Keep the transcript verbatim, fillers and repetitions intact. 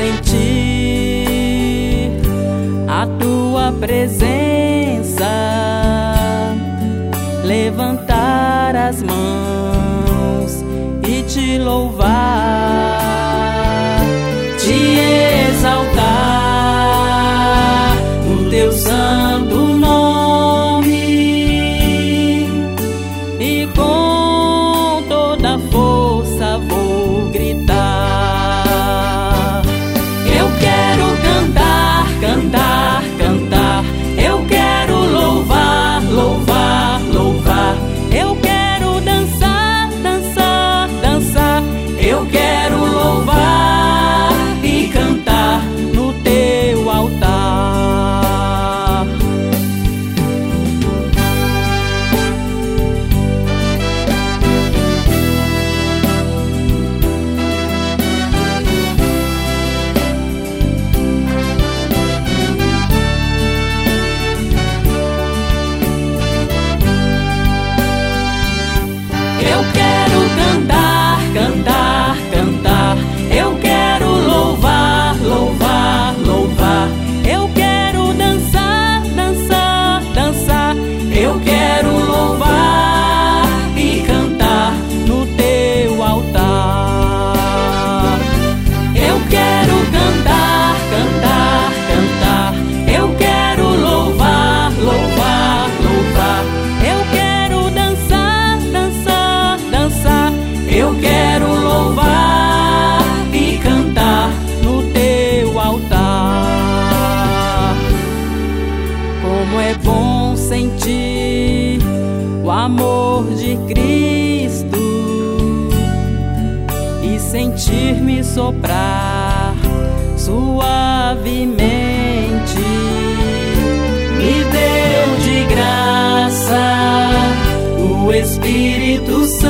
sentir a tua presença, levantar as mãos e te louvar, te exaltar no teu santo nome, e com toda a força vou gritar. Eu quero cantar, cantar, cantar. Eu quero louvar, louvar, louvar. Eu quero dançar, dançar, dançar. Eu quero louvar e cantar no teu altar. Eu quero cantar, cantar, cantar. Eu quero louvar, louvar, louvar. Eu quero dançar, dançar, dançar. Eu quero louvar e cantar no teu altar. Eu quero cantar, cantar, cantar. Eu quero louvar, louvar, louvar. Eu quero dançar, dançar, dançar. Eu quero louvar e cantar no teu altar. Como é bom sentir o amor de Cristo e sentir-me soprar suavemente. Me deu de graça o Espírito Santo